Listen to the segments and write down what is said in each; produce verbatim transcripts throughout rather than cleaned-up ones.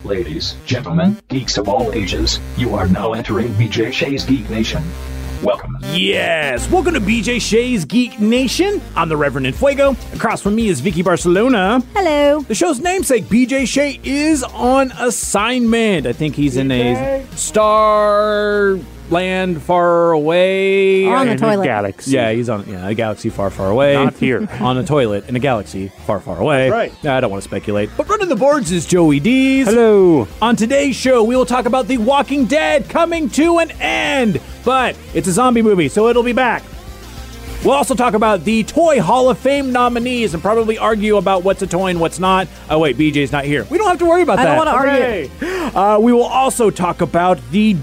Ladies, gentlemen, geeks of all ages, you are now entering B J Shea's Geek Nation. Welcome. Yes, welcome to B J Shea's Geek Nation. I'm the Reverend Infuego. Across from me is Vicky Barcelona. Hello. The show's namesake, B J Shea, is on assignment. I think he's in a star land far away. Or on the in toilet. a galaxy. Yeah, he's on yeah, a galaxy far, far away. Not here. On a toilet in a galaxy far, far away. Right. I don't want to speculate. But running the boards is Joey Dees. Hello. On today's show, we will talk about The Walking Dead coming to an end. But it's a zombie movie, so it'll be back. We'll also talk about the Toy Hall of Fame nominees and probably argue about what's a toy and what's not. Oh, wait, B J's not here. We don't have to worry about I that. don't want to Hooray. argue. Uh, we will also talk about the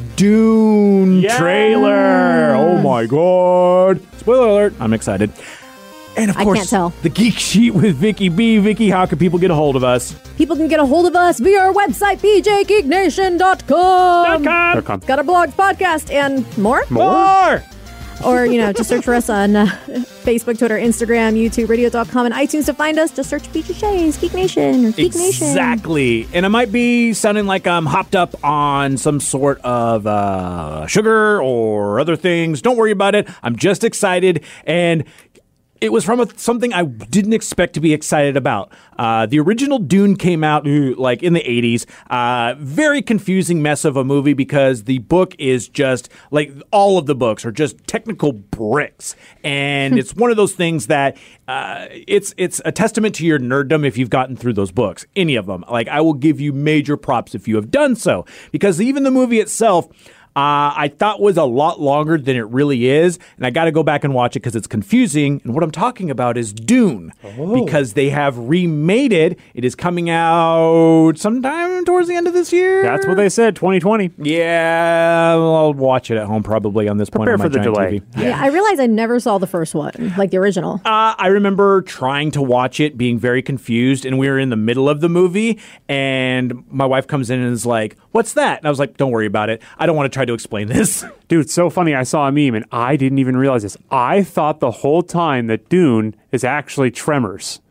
Dune Yes. trailer. Oh, my God. Spoiler alert. I'm excited. And, of I course, can't tell. the Geek Sheet with Vicky B. Vicky, how can people get a hold of us? People can get a hold of us via our website, b j geek nation dot com. Dot com. It's got a blog, podcast, and more. More! Or, you know, just search for us on uh, Facebook, Twitter, Instagram, YouTube, radio dot com, and iTunes to find us. Just search B J Shea's Geek Nation or Geek Nation. Exactly. And it might be sounding like I'm hopped up on some sort of uh, sugar or other things. Don't worry about it. I'm just excited. And it was from a, something I didn't expect to be excited about. Uh, the original Dune came out ooh, like in the eighties. Uh, very confusing mess of a movie because the book is just like all of the books are just technical bricks, and it's one of those things that uh, it's it's a testament to your nerddom if you've gotten through those books, any of them. Like I will give you major props if you have done so, because even the movie itself. Uh, I thought was a lot longer than it really is, and I got to go back and watch it because it's confusing. And what I'm talking about is Dune, Oh. because they have remade it. It is coming out sometime towards the end of this year. That's what they said, twenty twenty. Yeah, well, I'll watch it at home probably on this point Prepare on my for the giant delay. T V. Yeah, I realized I never saw the first one, like the original. Uh, I remember trying to watch it, being very confused, and we were in the middle of the movie, and my wife comes in and is like, "What's that?" And I was like, "Don't worry about it. I don't want to try to explain this." Dude, it's so funny. I saw a meme and I didn't even realize this. I thought the whole time that Dune is actually Tremors.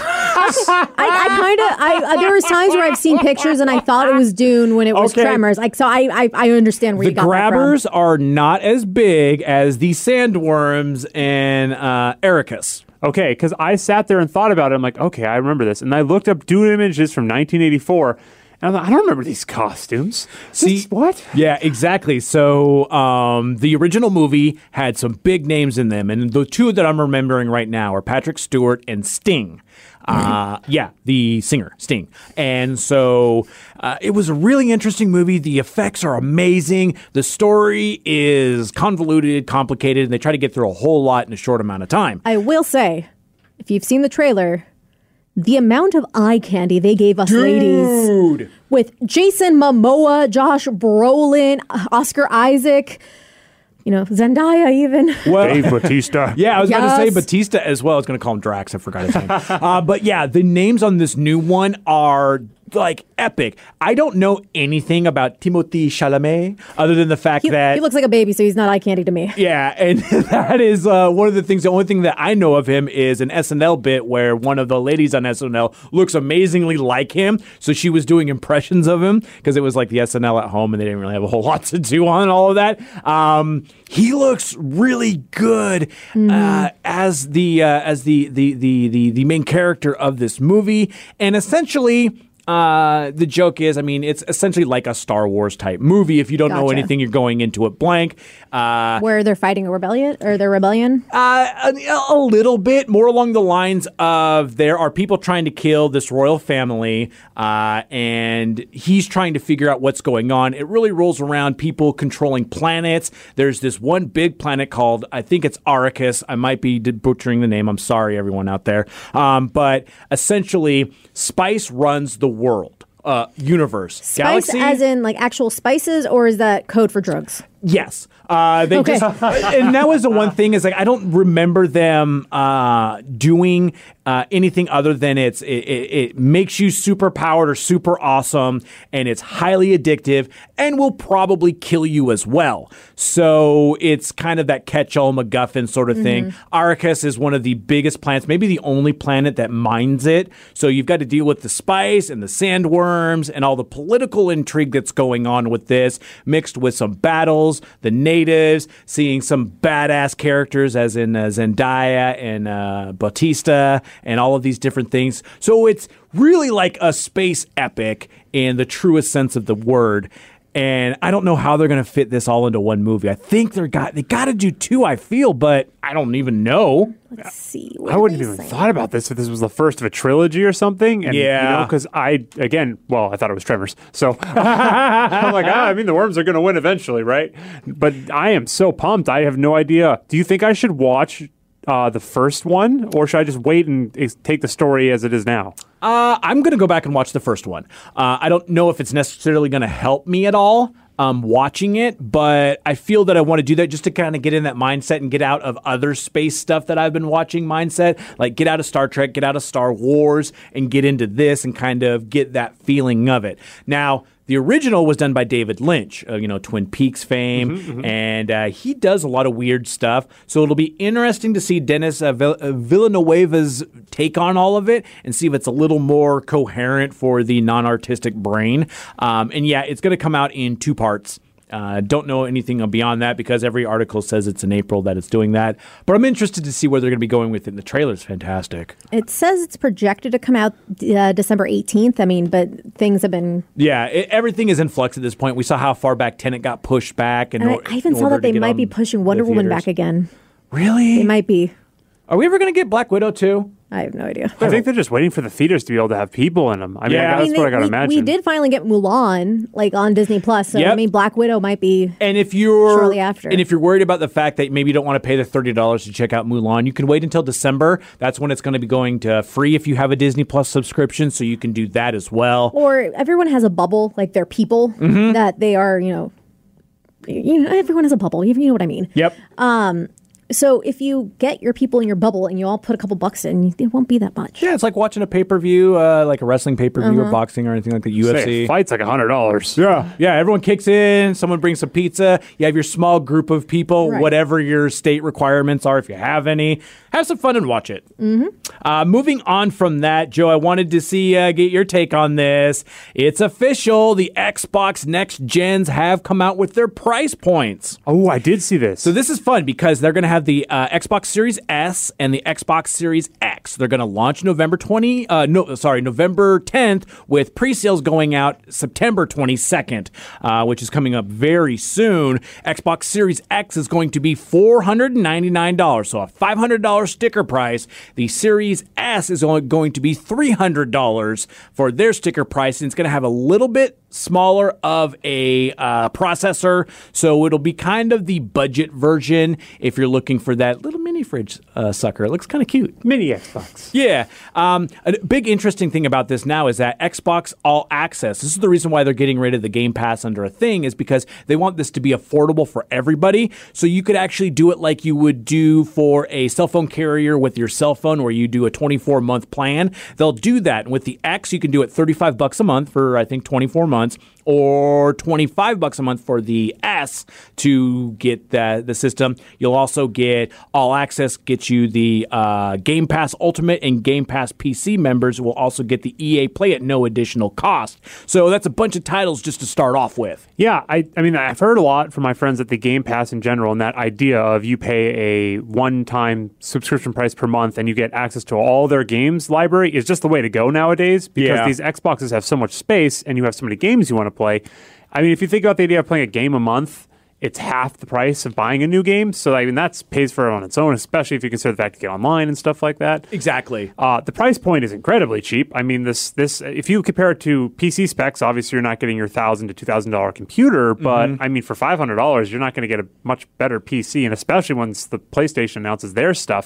I, I kind of, I uh, there was times where I've seen pictures and I thought it was Dune when it was Okay. Tremors. Like, so I, I, I understand where The you got grabbers that are not as big as the sandworms in uh, Ericus. Okay, because I sat there and thought about it. I'm like, okay, I remember this. And I looked up Dune images from nineteen eighty-four. And I'm like, I don't remember these costumes. See, This- what? Yeah, exactly. So um, the original movie had some big names in them, and the two that I'm remembering right now are Patrick Stewart and Sting. Uh, yeah, the singer, Sting. And so uh, it was a really interesting movie. The effects are amazing. The story is convoluted, complicated, and they try to get through a whole lot in a short amount of time. I will say, if you've seen the trailer, the amount of eye candy they gave us ladies Dude! with Jason Momoa, Josh Brolin, Oscar Isaac, you know, Zendaya even. Well, Dave Bautista. Yeah, I was about to say Yes. Batista as well. I was going to call him Drax. I forgot his name. uh, but yeah, the names on this new one are like epic. I don't know anything about Timothée Chalamet other than the fact He, that he looks like a baby, so he's not eye candy to me. yeah, and that is uh, one of the things. The only thing that I know of him is an S N L bit where one of the ladies on S N L looks amazingly like him. So she was doing impressions of him because it was like the S N L at home, and they didn't really have a whole lot to do on all of that. Um, he looks really good uh, as the uh, as the, the the the the main character of this movie, and essentially. Uh, the joke is, I mean, it's essentially like a Star Wars type movie. If you don't know Gotcha. anything, you're going into it blank. Uh, Where they're fighting a rebellion or their rebellion. uh, a, a little bit more along the lines of there are people trying to kill this royal family, uh, and he's trying to figure out what's going on. It really rolls around people controlling planets. There's this one big planet called, I think it's Arrakis. I might be butchering the name. I'm sorry, everyone out there. Um, but essentially, spice runs the world. Uh, universe. Spice Galaxy? as in like actual spices, or is that code for drugs? Yes. Uh, they Okay. just, and that was the one thing is like I don't remember them uh, doing uh, anything other than it's it, it, it makes you super powered or super awesome, and it's highly addictive and will probably kill you as well. So it's kind of that catch-all MacGuffin sort of thing. Mm-hmm. Arrakis is one of the biggest planets, maybe the only planet that mines it. So you've got to deal with the spice and the sandworms and all the political intrigue that's going on with this, mixed with some battles, the natives, seeing some badass characters as in uh, Zendaya and uh, Bautista and all of these different things. So it's really like a space epic in the truest sense of the word. And I don't know how they're going to fit this all into one movie. I think they're got they got to do two, I feel, but I don't even know. Let's see. What I did wouldn't they have even say? thought about this if this was the first of a trilogy or something. And, Yeah. You know, because I, again, well, I thought it was Tremors. So I'm like, ah, I mean, the worms are going to win eventually, right? But I am so pumped. I have no idea. Do you think I should watch uh, the first one, or should I just wait and ex- take the story as it is now? Uh, I'm going to go back and watch the first one. Uh, I don't know if it's necessarily going to help me at all. Um, watching it, but I feel that I want to do that just to kind of get in that mindset and get out of other space stuff that I've been watching mindset, like get out of Star Trek, get out of Star Wars, and get into this and kind of get that feeling of it. Now, the original was done by David Lynch, uh, you know, Twin Peaks fame, Mm-hmm, mm-hmm. and uh, he does a lot of weird stuff. So it'll be interesting to see Dennis uh, Vill- uh, Villanueva's take on all of it and see if it's a little more coherent for the non-artistic brain. Um, and yeah, it's going to come out in two parts. Uh, don't know anything beyond that because every article says it's in April that it's doing that. But I'm interested to see where they're going to be going with it. The trailer's fantastic. It says it's projected to come out uh, December eighteenth. I mean, but things have been. Yeah, it, everything is in flux at this point. We saw how far back Tenet got pushed back. And And I, I even saw that they might be pushing Wonder Woman back again. Really? They might be. Are we ever going to get Black Widow too? I have no idea. I think they're just waiting for the theaters to be able to have people in them. I mean, Yeah. I, that's I mean, what they- I got to we, imagine. we did finally get Mulan, like on Disney Plus. So I Yep. mean, Black Widow might be. And if you're Shortly after. and if you're worried about the fact that maybe you don't want to pay the thirty dollars to check out Mulan, you can wait until December. That's when it's going to be going to free if you have a Disney Plus subscription, so you can do that as well. Or everyone has a bubble, like they're people Mm-hmm. that they are, you know. You know, everyone has a bubble. You you know what I mean. Yep. So if you get your people in your bubble and you all put a couple bucks in, it won't be that much. Yeah, it's like watching a pay-per-view, uh, like a wrestling pay-per-view or boxing or anything like the U F Say, C. a fight's like a hundred dollars. Yeah, yeah. Everyone kicks in. Someone brings some pizza. You have your small group of people, Right. whatever your state requirements are, if you have any. Have some fun and watch it. Mm-hmm. Uh, moving on from that, Joe, I wanted to see uh, get your take on this. It's official. The Xbox Next Gens have come out with their price points. Oh, I did see this. So this is fun because they're going to have the uh, Xbox Series S and the Xbox Series X. They're going to launch November twentieth. Uh, no, sorry, November tenth, with pre-sales going out September twenty-second, uh, which is coming up very soon. Xbox Series X is going to be four hundred ninety-nine dollars, so a five hundred dollars sticker price. The Series S is only going to be three hundred dollars for their sticker price, and it's going to have a little bit smaller of a uh, processor, so it'll be kind of the budget version if you're looking for that little mini fridge uh, sucker. It looks kind of cute. Mini Xbox. Yeah. Um, a big interesting thing about this now is that Xbox All Access, this is the reason why they're getting rid of the Game Pass under a thing, is because they want this to be affordable for everybody. So you could actually do it like you would do for a cell phone carrier with your cell phone, where you do a twenty-four month plan. They'll do that. And with the X, you can do it thirty-five bucks a month for, I think, twenty-four months. Or twenty-five bucks a month for the S to get the, the system. You'll also get All Access, gets you the uh, Game Pass Ultimate, and Game Pass P C members will also get the E A Play at no additional cost. So that's a bunch of titles just to start off with. Yeah, I, I mean, I've heard a lot from my friends at the Game Pass in general, and that idea of you pay a one-time subscription price per month and you get access to all their games library is just the way to go nowadays, because Yeah. these Xboxes have so much space and you have so many games you want to play. I mean, if you think about the idea of playing a game a month, it's half the price of buying a new game. So, I mean, that pays for it on its own, especially if you consider the fact to get online and stuff like that. Exactly. Uh, the price point is incredibly cheap. I mean, this this if you compare it to P C specs, obviously you're not getting your thousand to two thousand dollar computer, but I mean, for five hundred dollars, you're not going to get a much better P C, and especially once the PlayStation announces their stuff.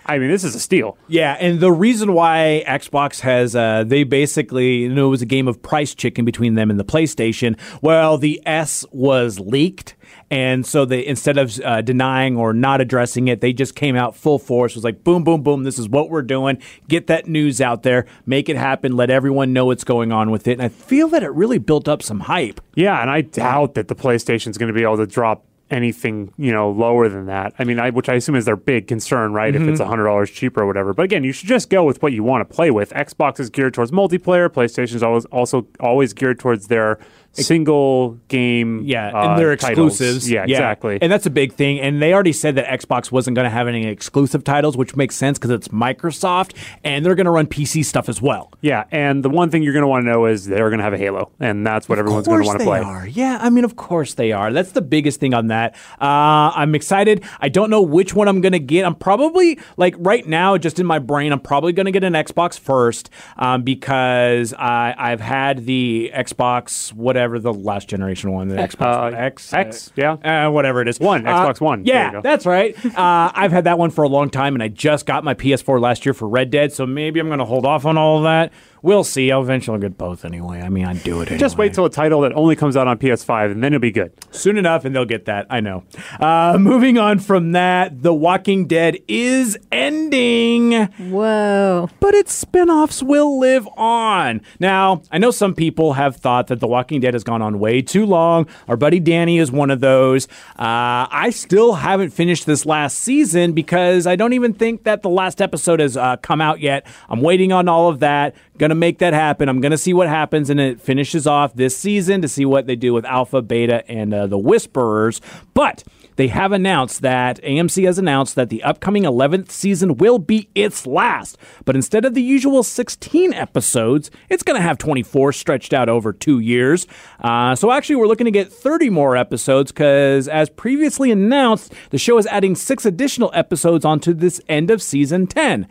I mean, this is a steal. Yeah, and the reason why Xbox has, uh, they basically, you know, it was a game of price chicken between them and the PlayStation. Well, the S was leaked. And so they, instead of uh, denying or not addressing it, they just came out full force. It was like, boom, boom, boom. This is what we're doing. Get that news out there. Make it happen. Let everyone know what's going on with it. And I feel that it really built up some hype. Yeah, and I doubt that the PlayStation's going to be able to drop anything, you know, lower than that. I mean, I, which I assume is their big concern, right? Mm-hmm. If it's one hundred dollars cheaper or whatever. But again, you should just go with what you want to play with. Xbox is geared towards multiplayer. PlayStation's always also always geared towards their single game yeah uh, and they're titles. exclusives. Yeah, yeah, exactly. And that's a big thing. And they already said that Xbox wasn't going to have any exclusive titles, which makes sense because it's Microsoft, and they're going to run P C stuff as well. Yeah, and the one thing you're going to want to know is they're going to have a Halo, and that's what of everyone's going to want to play. Are. Yeah, I mean, of course they are. That's the biggest thing on that. Uh, I'm excited. I don't know which one I'm going to get. I'm probably, like right now, just in my brain, I'm probably going to get an Xbox first um, because I, I've had the Xbox, whatever the last generation one, the Xbox uh, X, X, yeah, uh, whatever it is, one uh, Xbox One. Yeah, that's right. uh, I've had that one for a long time, and I just got my P S four last year for Red Dead, so maybe I'm going to hold off on all of that. We'll see. I'll eventually get both anyway. I mean, I'd do it anyway. Just wait till a title that only comes out on P S five, and then it'll be good. Soon enough, and they'll get that. I know. Uh, moving on from that, The Walking Dead is ending. Whoa. But its spin-offs will live on. Now, I know some people have thought that The Walking Dead has gone on way too long. Our buddy Danny is one of those. Uh, I still haven't finished this last season because I don't even think that the last episode has uh, come out yet. I'm waiting on all of that. Gonna make that happen. I'm gonna see what happens, and it finishes off this season to see what they do with Alpha, Beta, and uh, the Whisperers. But they have announced that, A M C has announced that the upcoming eleventh season will be its last. But instead of the usual sixteen episodes, it's gonna have twenty-four stretched out over two years. Uh, so actually, we're looking to get thirty more episodes because, as previously announced, the show is adding six additional episodes onto this end of season ten.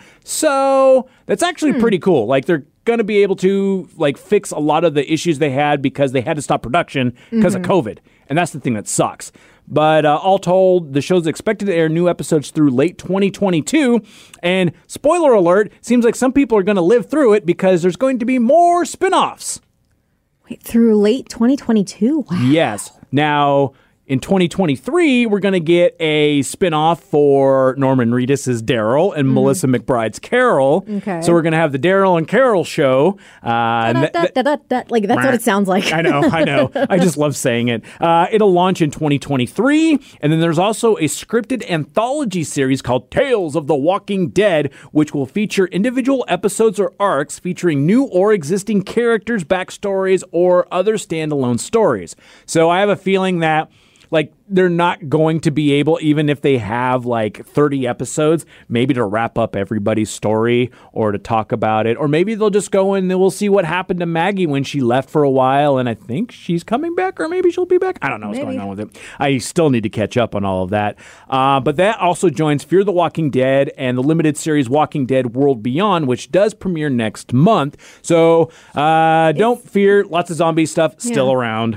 So that's actually hmm. pretty cool. Like, they're going to be able to like fix a lot of the issues they had because they had to stop production because mm-hmm. of COVID. And that's the thing that sucks. But uh, all told, the show's expected to air new episodes through late twenty twenty-two. And spoiler alert, seems like some people are going to live through it because there's going to be more spinoffs. Wait, through late twenty twenty-two? Wow. Yes. Now, in twenty twenty-three, we're going to get a spinoff for Norman Reedus' Daryl and mm. Melissa McBride's Carol. Okay. So we're going to have the Daryl and Carol show. Uh, da, da, da, da, da. Like, that's what it sounds like. I know, I know. I just love saying it. Uh, it'll launch in twenty twenty-three. And then there's also a scripted anthology series called Tales of the Walking Dead, which will feature individual episodes or arcs featuring new or existing characters, backstories, or other standalone stories. So I have a feeling that like, they're not going to be able, even if they have like thirty episodes, maybe to wrap up everybody's story or to talk about it. Or maybe they'll just go and we'll see what happened to Maggie when she left for a while. And I think she's coming back, or maybe she'll be back. I don't know what's maybe. going on with it. I still need to catch up on all of that. Uh, but that also joins Fear the Walking Dead and the limited series Walking Dead World Beyond, which does premiere next month. So uh, don't it's, fear. Lots of zombie stuff still yeah. around.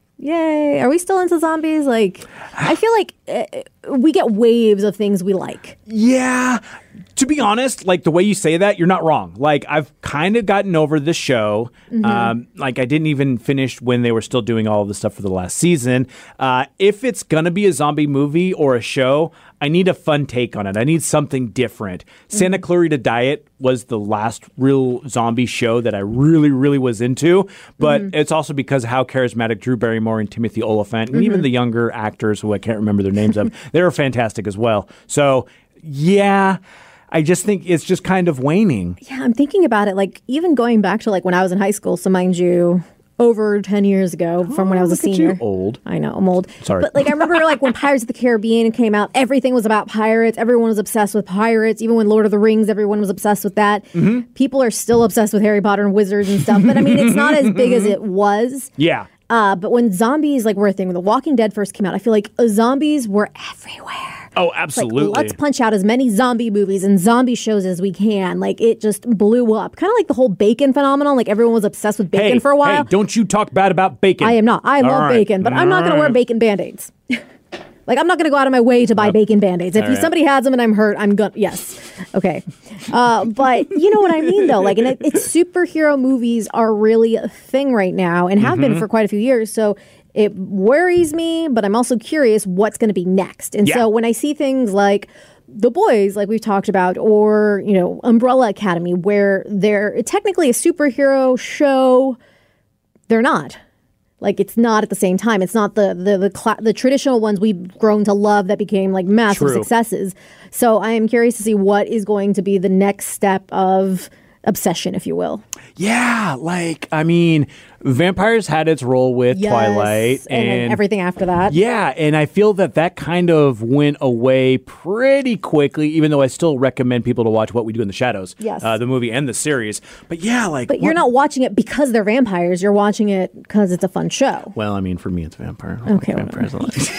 Yay. Are we still into zombies? Like, I feel like uh, we get waves of things we like. Yeah. To be honest, like the way you say that, you're not wrong. Like, I've kind of gotten over the show. Mm-hmm. Um, like, I didn't even finish when they were still doing all of the stuff for the last season. Uh, if it's going to be a zombie movie or a show, I need a fun take on it. I need something different. Mm-hmm. Santa Clarita Diet was the last real zombie show that I really, really was into. But mm-hmm. it's also because of how charismatic Drew Barrymore and Timothy Olyphant, and mm-hmm. even the younger actors who I can't remember their names of, they were fantastic as well. So, yeah, I just think it's just kind of waning. Yeah, I'm thinking about it. Like, even going back to like when I was in high school, so mind you, over ten years ago from oh, when I was a senior. You old. I know, I'm old. Sorry. But like I remember like when Pirates of the Caribbean came out, everything was about pirates. Everyone was obsessed with pirates. Even when Lord of the Rings, everyone was obsessed with that. Mm-hmm. People are still obsessed with Harry Potter and wizards and stuff. But I mean, it's not as big as it was. Yeah. Uh, but when zombies like were a thing, when The Walking Dead first came out, I feel like uh, zombies were everywhere. Oh, absolutely. Like, let's punch out as many zombie movies and zombie shows as we can. Like, it just blew up. Kind of like the whole bacon phenomenon. Like, everyone was obsessed with bacon hey, for a while. Hey, don't you talk bad about bacon. I am not. I All love right. bacon, but All I'm not going right. to wear bacon Band-Aids. Like, Like, I'm not going to go out of my way to buy Yep. bacon Band-Aids. If All you, right. somebody has them and I'm hurt, I'm going to, yes. Okay. Uh, but you know what I mean, though? Like, and it, it's superhero movies are really a thing right now and have Mm-hmm. been for quite a few years. So it worries me, but I'm also curious what's going to be next. And Yeah. so when I see things like The Boys, like we've talked about, or, you know, Umbrella Academy, where they're technically a superhero show, they're not. Like, it's not at the same time. It's not the the the, cla- the traditional ones we've grown to love that became like massive True. successes. So I am curious to see what is going to be the next step of obsession, if you will. Yeah, like I mean, vampires had its role with Yes, Twilight and, then and everything after that. Yeah, and I feel that that kind of went away pretty quickly, even though I still recommend people to watch What We Do in the Shadows, Yes. uh, the movie and the series. But yeah, like... But you're what- not watching it because they're vampires. You're watching it because it's a fun show. Well, I mean, for me, it's vampire. I Okay, like vampires a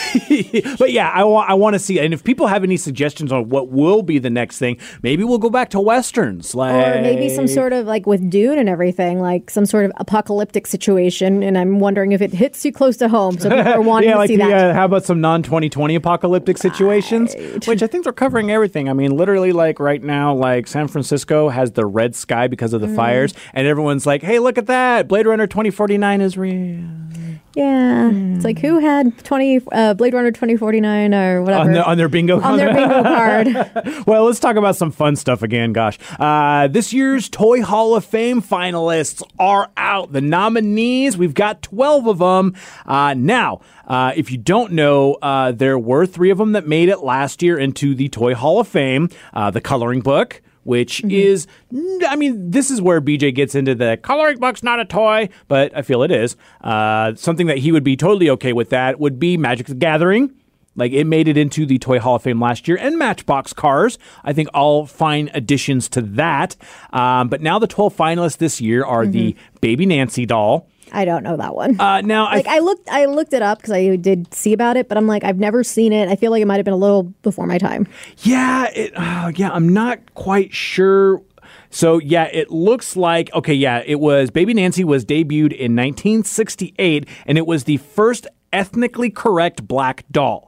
lot. But yeah, I want I want to see, and if people have any suggestions on what will be the next thing, maybe we'll go back to westerns, like Or maybe some sort of like with Dune and everything, like some sort of apocalyptic situation. And I'm wondering if it hits too close to home. So people are wanting yeah, to like see the, that. uh, how about some non twenty twenty apocalyptic situations, which I think they're covering everything. I mean, literally, like right now, like San Francisco has the red sky because of the Mm. fires, and everyone's like, "Hey, look at that! Blade Runner twenty forty-nine is real." Yeah. It's like who had twenty uh, Blade Runner twenty forty-nine or whatever On, the, on their bingo on their bingo card. Well, let's talk about some fun stuff again, gosh. Uh, this year's Toy Hall of Fame finalists are out. The nominees, we've got twelve of them. Uh, now, uh, if you don't know, uh, there were three of them that made it last year into the Toy Hall of Fame. Uh, the Coloring Book, which Mm-hmm. is, I mean, this is where B J gets into the coloring book's not a toy, but I feel it is. Uh, something that he would be totally okay with that would be Magic the Gathering. Like, it made it into the Toy Hall of Fame last year, and Matchbox Cars. I think all fine additions to that. Um, but now the twelve finalists this year are the Baby Nancy doll. I don't know that one. Uh, now, like I I looked, I looked it up because I did see about it, but I'm like, I've never seen it. I feel like it might have been a little before my time. Yeah, it, uh, yeah, I'm not quite sure. So yeah, it looks like okay. Yeah, it was Baby Nancy was debuted in nineteen sixty-eight, and it was the first ethnically correct black doll.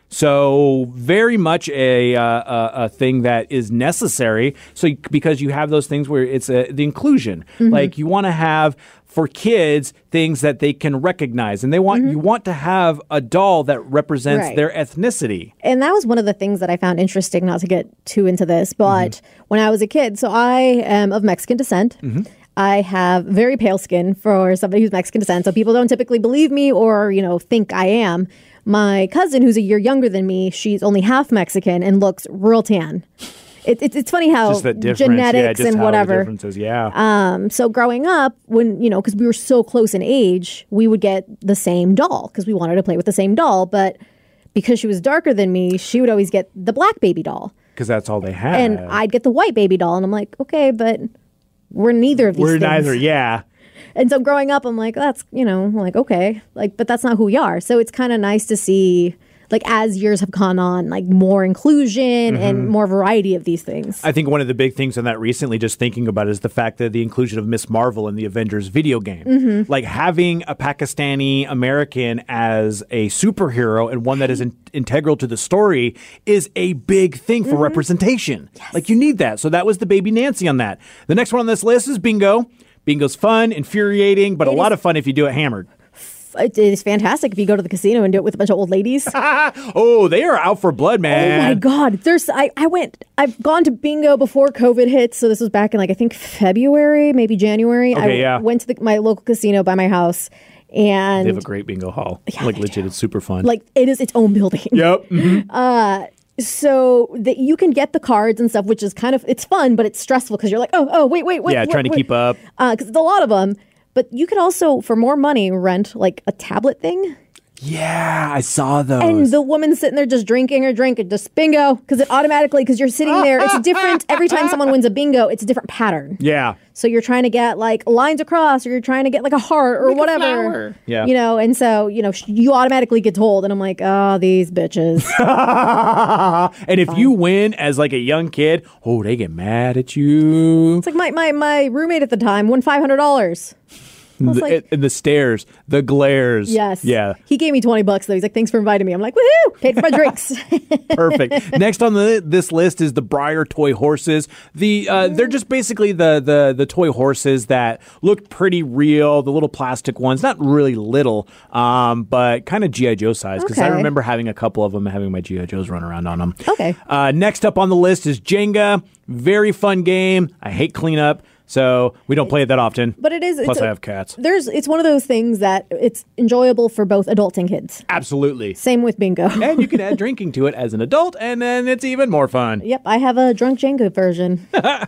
So very much a, uh, a a thing that is necessary. So you- because you have those things where it's a, the inclusion, like you want to have for kids things that they can recognize, and they want you want to have a doll that represents Right. their ethnicity. And that was one of the things that I found interesting, not to get too into this, but Mm-hmm. when I was a kid, so I am of Mexican descent. I have very pale skin for somebody who's Mexican descent, so people don't typically believe me or, you know, think I am. My cousin, who's a year younger than me, she's only half Mexican and looks real tan. It, it, it's funny how Just the difference, genetics yeah, just and how whatever. The differences, yeah. Um, so growing up, when, you know, because we were so close in age, we would get the same doll because we wanted to play with the same doll. But because she was darker than me, she would always get the black baby doll. Because that's all they had. And I'd get the white baby doll. And I'm like, okay, but we're neither of these We're things. neither, yeah. And so growing up, I'm like, that's, you know, I'm like, okay, like, but that's not who we are. So it's kind of nice to see, like, as years have gone on, like more inclusion and more variety of these things. I think one of the big things on that recently, just thinking about it, is the fact that the inclusion of Miss Marvel in the Avengers video game. Mm-hmm. Like having a Pakistani American as a superhero and one that is in- integral to the story is a big thing for representation. Like you need that. So that was the Baby Nancy on that. The next one on this list is Bingo. Bingo's fun, infuriating, but a It lot is- of fun if you do it hammered. It is fantastic if you go to the casino and do it with a bunch of old ladies. Oh, they are out for blood, man. Oh my God. There's I, I went I've gone to bingo before COVID hit. So this was back in like I think February, maybe January. I Okay, yeah. went to the, my local casino by my house and They have a great bingo hall. like they legit, it's super fun. like it is its own building. yep. mhm. So that you can get the cards and stuff, which is kind of it's fun, but it's stressful because you're like, oh, oh, wait, wait, wait. Yeah, wait, trying to wait. keep up. Because it's a lot of them. But you could also, for more money, rent like a tablet thing. Yeah, I saw those. And the woman's sitting there just drinking her drink and just bingo because it automatically, because you're sitting there, it's different. Every time someone wins a bingo, it's a different pattern. yeah. So you're trying to get like lines across or you're trying to get like a heart or whatever. flower. Yeah. You know, and so, you know, sh- you automatically get told. And I'm like, oh, these bitches. And if you win as like a young kid, oh, they get mad at you. It's like my, my, my roommate at the time won five hundred dollars. was The, like- and the stares, the glares. Yes. Yeah. He gave me twenty bucks though. He's like, thanks for inviting me. I'm like, woohoo! Paid for my drinks. Perfect. Next on the this list is the Breyer toy horses. The uh, they're just basically the the the toy horses that look pretty real. The little plastic ones, not really little, um, but kind of G I Joe size. Because I Okay. remember having a couple of them and having my G I Joes run around on them. Okay. Uh, next up on the list is Jenga. Very fun game. I hate cleanup, so we don't play it that often. But it is. Plus, it's a- I have cats. There's. It's one of those things that it's enjoyable for both adults and kids. Absolutely. Same with bingo. And you can add drinking to it as an adult, and then it's even more fun. Yep, I have a drunk Jenga version.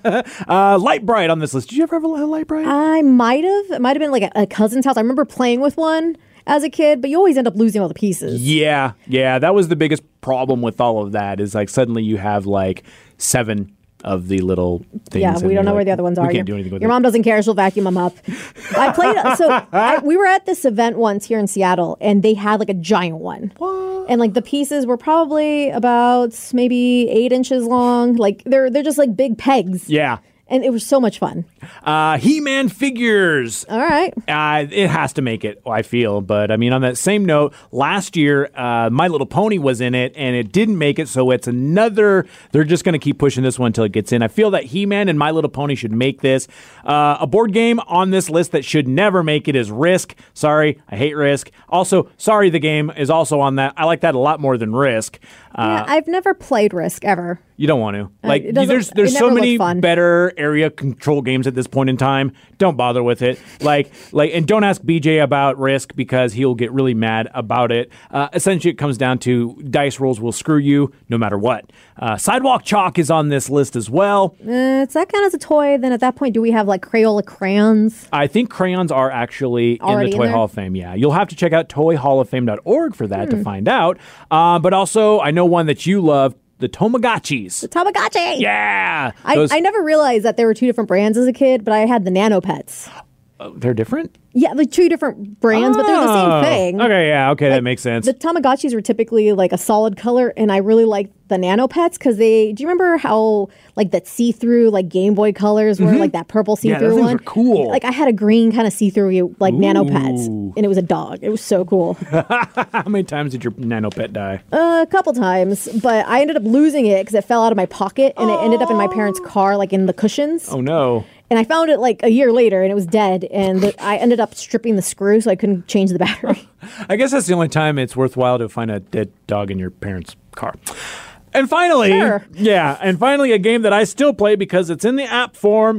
Uh, Light Bright on this list. Did you ever have a Light Bright? I might have. It might have been like a, a cousin's house. I remember playing with one as a kid, but you always end up losing all the pieces. Yeah, yeah, that was the biggest problem with all of that. Is like suddenly you have like seven of the little things. Yeah, and we don't you're know like, where the other ones are. We Your- can't do anything with Your it. mom doesn't care. She'll vacuum them up. I played. So I, we were at this event once here in Seattle, and they had like a giant one. And like the pieces were probably about maybe eight inches long. Like they're they're just like big pegs. Yeah. And it was so much fun. Uh, He-Man figures. All right. Uh, it has to make it, I feel. But I mean, on that same note, last year, uh, My Little Pony was in it, and it didn't make it. So it's another. They're just going to keep pushing this one until it gets in. I feel that He-Man and My Little Pony should make this. Uh, a board game on this list that should never make it is Risk. Sorry, I hate Risk. Also, Sorry, the game is also on that. I like that a lot more than Risk. Uh, Yeah, I've never played Risk ever. You don't want to. Like, it doesn't- there's there's it so never looked many fun. better area control games at this point in time. Don't bother with it. Like, like, and don't ask B J about Risk because he'll get really mad about it. Uh, essentially, it comes down to dice rolls will screw you no matter what. Uh, Sidewalk Chalk is on this list as well. Uh, does that count as a toy? Then at that point, do we have like Crayola crayons? I think crayons are actually Already in the in Toy there? Hall of Fame. Yeah, you'll have to check out toy hall of fame dot org for that Hmm. to find out. Uh, but also, I know one that you love, the Tamagotchis. Tamagotchi. Yeah, I, Those- I never realized that there were two different brands as a kid, but I had the Nano Pets. they're different. Yeah, like two different brands, but they're the Oh, same thing. Okay, yeah, okay, that Like, makes sense. The Tamagotchis were typically like a solid color, and I really liked the Nano Pets because they. Do you remember how like that see-through like Game Boy colors were like that purple Yeah, see-through those things one? were cool. Like I had a green kind of see-through like Nano Pets, Ooh. and it was a dog. It was so cool. How many times did your nano pet die? a couple times, but I ended up losing it because it fell out of my pocket, and it ended up in my parents' car, like in the cushions. Oh no. And I found it like a year later, and it was dead. And the, I ended up stripping the screw, so I couldn't change the battery. I guess that's the only time it's worthwhile to find a dead dog in your parents' car. And finally, Sure. yeah, and finally a game that I still play because it's in the app form,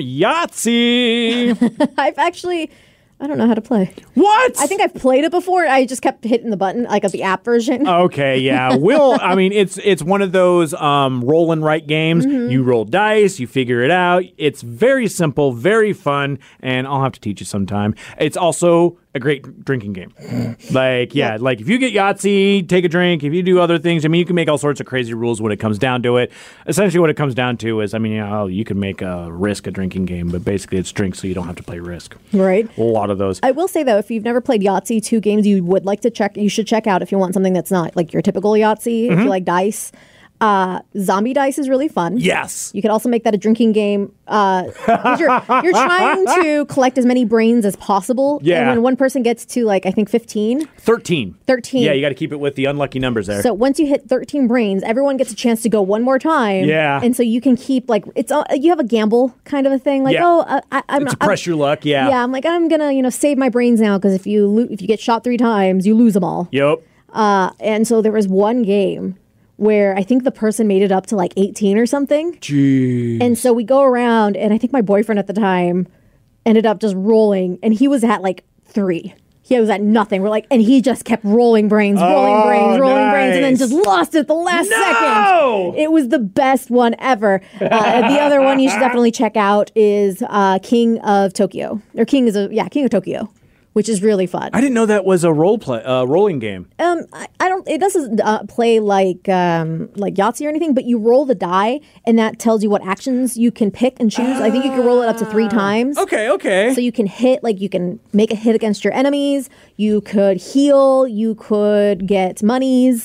Yahtzee. I've actually, I don't know how to play. What? I think I've played it before. I just kept hitting the button, like of the app version. Okay, yeah. Will I mean it's it's one of those um, roll and write games. Mm-hmm. You roll dice, you figure it out. It's very simple, very fun, and I'll have to teach you sometime. It's also a great drinking game. Like, yeah, like if you get Yahtzee, take a drink. If you do other things, I mean, you can make all sorts of crazy rules when it comes down to it. Essentially, what it comes down to is, I mean, you know, you can make a Risk a drinking game, but basically it's drink, so you don't have to play Risk. Right. A lot of those. I will say though, if you've never played Yahtzee, two games you would like to check, you should check out if you want something that's not like your typical Yahtzee. Mm-hmm. If you like dice, uh, Zombie Dice is really fun. Yes. You could also make that a drinking game. Uh, 'cause you're, you're trying to collect as many brains as possible. Yeah. And when one person gets to like, I think fifteen, thirteen. thirteen. Yeah, you got to keep it with the unlucky numbers there. So once you hit thirteen brains, everyone gets a chance to go one more time. Yeah. And so you can keep like, it's uh, you have a gamble kind of a thing. Like, Yeah. oh, uh, I, I'm to I'm- press your luck, yeah. Yeah, I'm like, I'm gonna, you know, save my brains now because if you lo- if you get shot three times, you lose them all. Yep. Uh, and so there was one game where I think the person made it up to like eighteen or something. Jeez. And so we go around, and I think my boyfriend at the time ended up just rolling, and he was at like three. He was at nothing. We're like, and he just kept rolling brains, rolling Oh, brains, rolling brains, and then nice. just lost it at the last No! second. It was the best one ever. Uh, the other one you should definitely check out is uh, King of Tokyo, or King is a yeah, King of Tokyo, which is really fun. I didn't know that was a role play, uh, rolling game. Um, I, I don't. It doesn't uh, play like um, like Yahtzee or anything, but you roll the die, and that tells you what actions you can pick and choose. I think you can roll it up to three times. Okay, okay. So you can hit, like you can make a hit against your enemies. You could heal. You could get monies.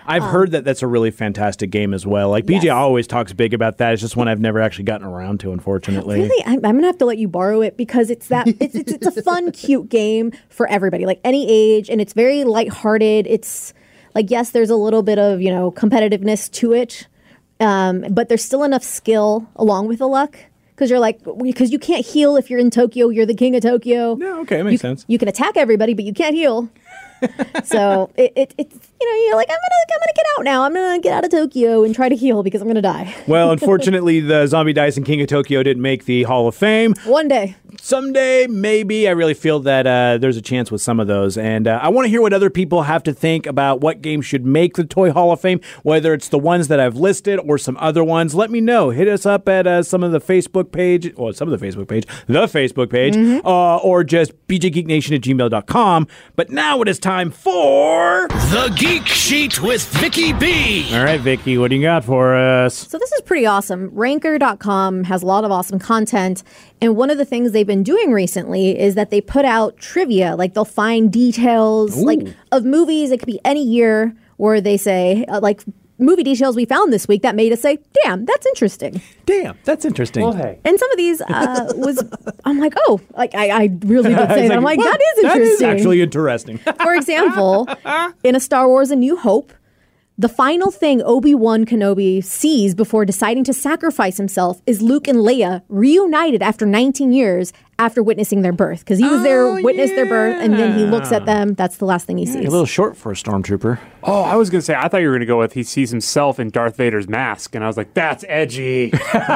I've heard that that's a really fantastic game as well. Like B J Yes. always talks big about that. It's just one I've never actually gotten around to, unfortunately. Really, I'm, I'm gonna have to let you borrow it because it's that it's, it's it's a fun, cute game for everybody, like any age, and it's very lighthearted. It's like yes, there's a little bit of you know competitiveness to it, um, but there's still enough skill along with the luck because you're like because you can't heal if you're in Tokyo. You're the king of Tokyo. No, okay, makes you, sense. You can attack everybody, but you can't heal. So it, it, it's you know you're like I'm gonna I'm gonna get out now. I'm gonna get out of Tokyo and try to heal because I'm gonna die Well, unfortunately, the Zombie Dice and King of Tokyo didn't make the Hall of Fame. one day. Someday, maybe. I really feel that uh, there's a chance with some of those. And uh, I want to hear what other people have to think about what games should make the Toy Hall of Fame, whether it's the ones that I've listed or some other ones. Let me know. Hit us up at uh, some of the Facebook page, or some of the Facebook page, the Facebook page, Mm-hmm. uh, or just b j geek nation at gmail dot com. But now it is time for... The Geek Sheet with Vicky B. All right, Vicky, what do you got for us? So this is pretty awesome. Ranker dot com has a lot of awesome content. And one of the things they've been doing recently is that they put out trivia. Like they'll find details like of movies. It could be any year where they say uh, like movie details we found this week that made us say, damn, that's interesting. Damn, that's interesting. Well, hey. And some of these uh, was, I'm like, oh, like I, I really did say It's that. I'm like, well, that is interesting. That is actually interesting. For example, in a Star Wars A New Hope, the final thing Obi-Wan Kenobi sees before deciding to sacrifice himself is Luke and Leia reunited after nineteen years after witnessing their birth. Because he was there, Oh, witnessed their birth, and then he looks at them. That's the last thing he A sees. little short for a stormtrooper. Oh, I was going to say, I thought you were going to go with he sees himself in Darth Vader's mask. And I was like, that's edgy.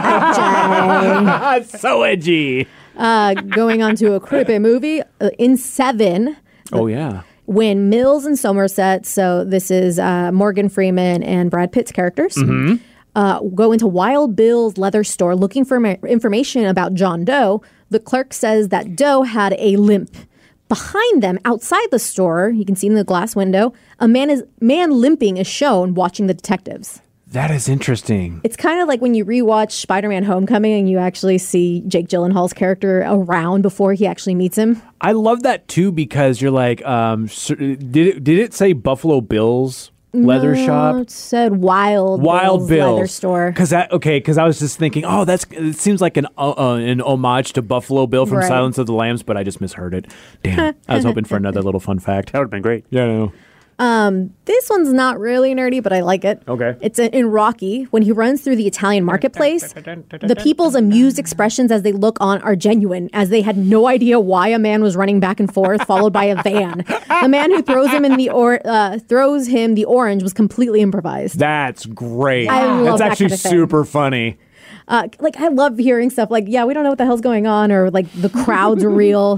So edgy. Uh, going on to a creepy movie, uh, in Seven, Oh, yeah. when Mills and Somerset, so this is uh, Morgan Freeman and Brad Pitt's characters, uh, go into Wild Bill's leather store looking for ma- information about John Doe. The clerk says that Doe had a limp. Behind them, outside the store, you can see in the glass window, a man is man limping is shown watching the detectives. That is interesting. It's kind of like when you rewatch Spider-Man Homecoming and you actually see Jake Gyllenhaal's character around before he actually meets him. I love that too because you're like, um, so- did it, did it say Buffalo Bills leather No, shop? It said Wild Wild Bill's Bills leather store. Because that okay, because I was just thinking, oh, that's it seems like an uh, uh, an homage to Buffalo Bill from Right. Silence of the Lambs, but I just misheard it. Damn, I was hoping for another little fun fact. That would have been great. Yeah, I know. This one's not really nerdy, but I like it. Okay. It's in in Rocky. When he runs through the Italian marketplace, the people's amused expressions as they look on are genuine, as they had no idea why a man was running back and forth, followed by a van. The man who throws him in the or uh, throws him the orange was completely improvised. That's great. I love That's that actually kind of thing. super funny. Uh, like I love hearing stuff like, "Yeah, we don't know what the hell's going on," or like the crowds are real.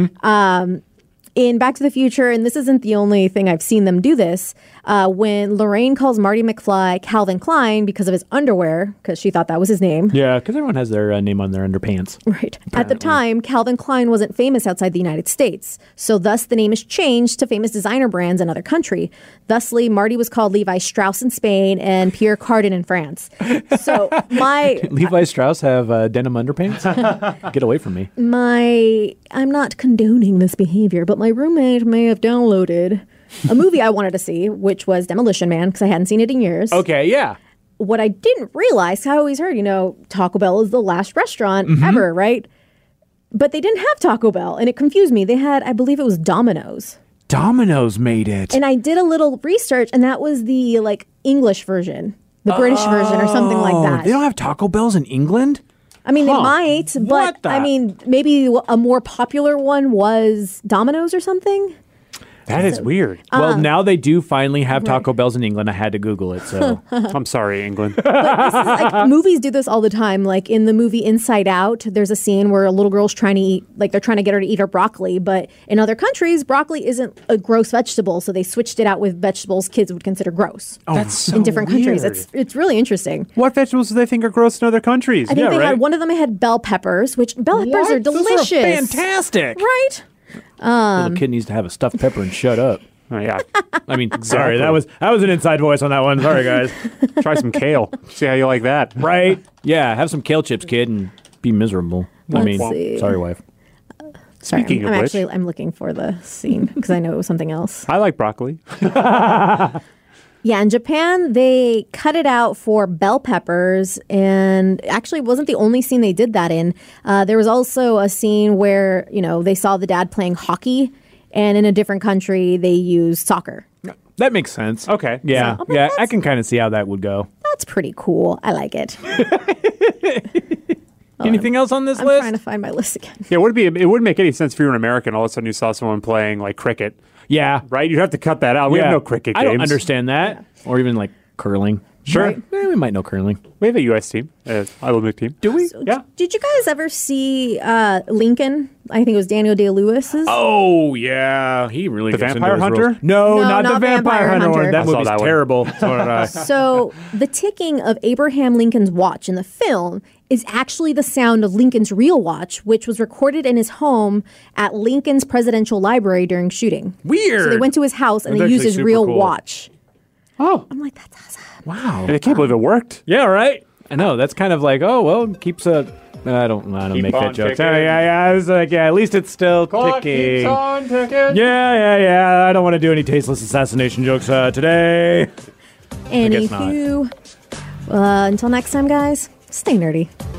Um, in Back to the Future, and this isn't the only thing I've seen them do this, uh, when Lorraine calls Marty McFly Calvin Klein because of his underwear, because she thought that was his name. Yeah, because everyone has their uh, name on their underpants. Right. At the time, Calvin Klein wasn't famous outside the United States, so thus the name is changed to famous designer brands in other country. Thusly, Marty was called Levi Strauss in Spain and Pierre Cardin in France. So my Levi Strauss have uh, denim underpants? Get away from me. my I'm not condoning this behavior, but my roommate may have downloaded a movie I wanted to see, which was Demolition Man, because I hadn't seen it in years. Okay, yeah. What I didn't realize, I always heard, you know, Taco Bell is the last restaurant Mm-hmm. ever, right? But they didn't have Taco Bell, and it confused me. They had, I believe it was Domino's. Domino's made it. And I did a little research, and that was the, like, English version, the British version or something like Oh, that. they don't have Taco Bells in England? I mean, Huh. they might, but What the- I mean, maybe a more popular one was Domino's or something. That is weird. Well, now they do finally have Taco Bells in England. I had to Google it, so I'm sorry, England. This is like movies do this all the time. Like in the movie Inside Out, there's a scene where a little girl's trying to eat, like they're trying to get her to eat her broccoli. But in other countries, broccoli isn't a gross vegetable, so they switched it out with vegetables kids would consider gross That's so in different countries. weird. It's it's really interesting. What vegetables do they think are gross in other countries? I think yeah, they right? had one of them had bell peppers, which bell peppers What? are Those delicious, fantastic. right? Little kid needs to have a stuffed pepper and shut up. Oh, yeah. I mean, sorry, that was that was an inside voice on that one. Sorry, guys. Try some kale. See how you like that. Right? Yeah, have some kale chips, kid, and be miserable. I Let's mean, see. sorry, wife. Sorry, Speaking I'm, of I'm which- actually I'm looking for the scene because I know it was something else. I like broccoli. Yeah, in Japan, they cut it out for bell peppers, and actually it wasn't the only scene they did that in. Uh, there was also a scene where, you know, they saw the dad playing hockey, and in a different country, they used soccer. That makes sense. Okay. Yeah, So, but yeah, I that's- can kind of see how that would go. That's pretty cool. I like it. Anything else on this I'm list? trying to find my list again. Yeah, would it be? It wouldn't make any sense if you were an American. All of a sudden, you saw someone playing like cricket, yeah, right? You'd have to cut that out. We yeah. have no cricket I games. don't understand that, or even like curling. Sure. Right. Eh, we might know curling. We have a U S team, uh, Olympic team. Do we? Yeah. Did you guys ever see uh, Lincoln? I think it was Daniel Day-Lewis's. Oh yeah, he really The gets Vampire into his Hunter? rules. No, No, not, the not Vampire, Vampire Hunter. Hunter. That I saw movie's that one. terrible. So did I. So the ticking of Abraham Lincoln's watch in the film is actually the sound of Lincoln's real watch, which was recorded in his home at Lincoln's Presidential Library during shooting. Weird. So they went to his house and That's they used actually his super real cool. watch. Oh, I'm like, that's awesome. Wow. and I can't believe it worked. Yeah, right. I know. That's kind of like, oh well, keeps a. I don't. I don't Keep make on that joke. ticking. Oh, yeah, yeah. It's like, yeah. At least it's still ticking. ticking. Yeah, yeah, yeah. I don't want to do any tasteless assassination jokes uh, today. guess not. Anywho, uh, until next time, guys, stay nerdy.